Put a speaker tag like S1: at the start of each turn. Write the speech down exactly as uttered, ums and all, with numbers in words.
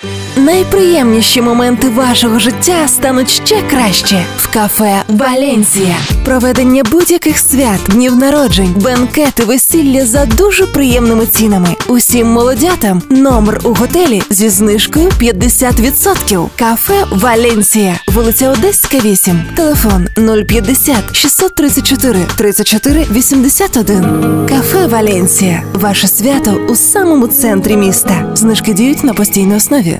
S1: Найприємніші моменти вашого життя стануть ще краще в кафе «Валенсія». Проведення будь-яких свят, днів народжень, бенкети, весілля за дуже приємними цінами. Усім молодятам номер у готелі зі знижкою п'ятдесят відсотків. Кафе «Валенсія», вулиця Одеська, вісім. Телефон нуль п'ятдесят шістсот тридцять чотири тридцять чотири вісімдесят один. Кафе «Валенсія». Ваше свято у самому центрі міста. Знижки діють на постійній основі.